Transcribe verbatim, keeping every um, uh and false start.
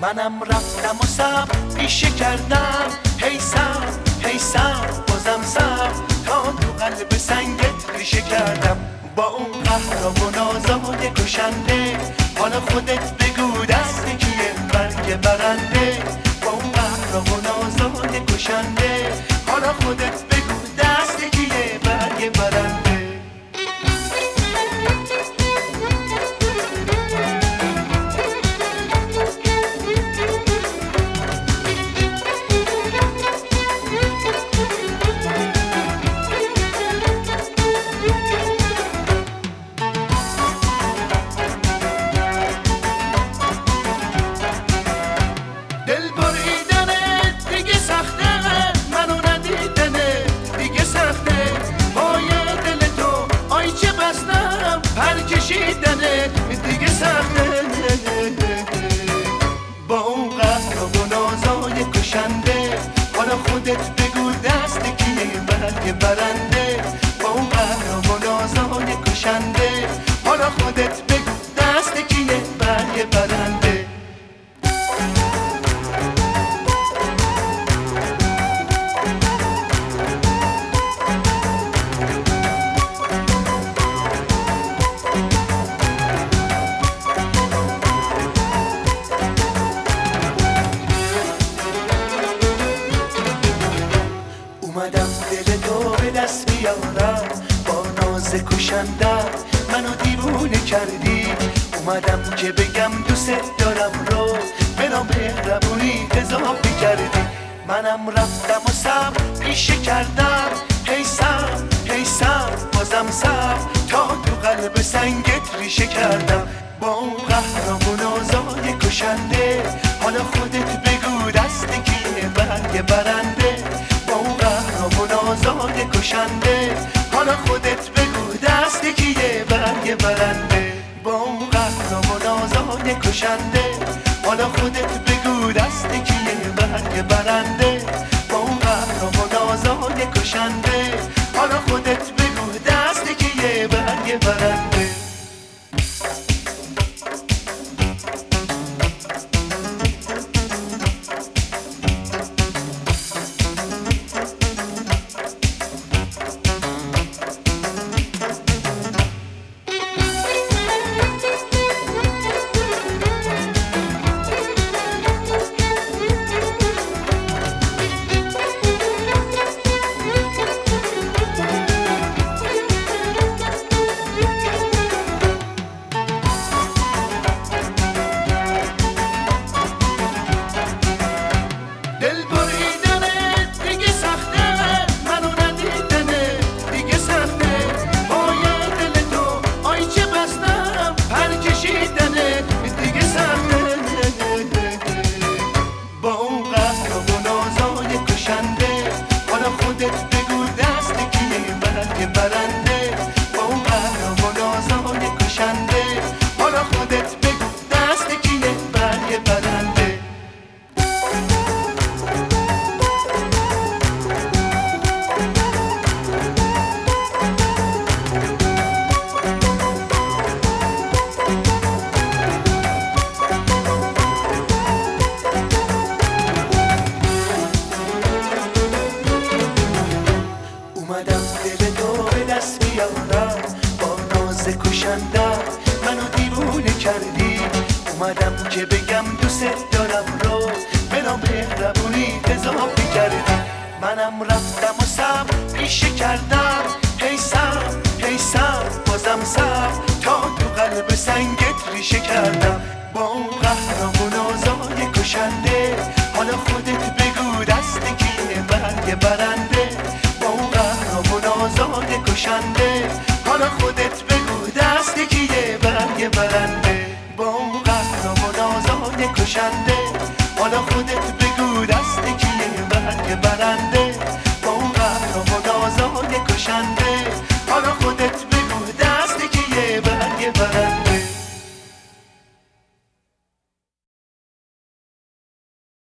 منم رفتم و سب پیشه کردم، هی سب هی سب بازم سب تا تو قلب سنگت ریشه کردم. با اون قهر و نازای کشنده حالا خودت بگو دست کیه برگ برنده. با اون قهر و نازای کشنده حالا خودت بگو دست کیه برگ برنده. دیگه سخته با اون قهر و نازای کشنده حالا خودت بگو دست کیه برگ برنده. با اون قهر و نازای کشنده حالا خودت بگو دست کیه برگ برنده. اومدم دل تو به دست بیارم با ناز کشنده منو دیوونه کردی. اومدم که بگم دوست دارم رو به نام مهربونی اضافه کردی. منم رفتم و سب پیشه کردم، هی سب هی سب بازم سب تا تو قلب سنگت ریشه کردم. با اون قهر و نازای کشنده حالا خودت بگو دست کیه برگ برنده. نازای کشنده حالا خودت بگو دست کیه برگ برنده. با اون قهر و نازای کشنده حالا خودت بگو دست کیه برگ برنده. با اون قهر و نازای کشنده حالا خودت بگو دست کیه برگ برنده. اومدم دل تو به دست بیارم با ناز کشنده منو دیوونه کردی. اومدم که بگم دوست دارم رو به نام مهربونی اضافه کردی. منم رفتم و سب پیشه کردم، هی سب هی سب بازم سب تا تو قلب سنگت ریشه کردم. با اون قهر و نازای کشنده حالا خودت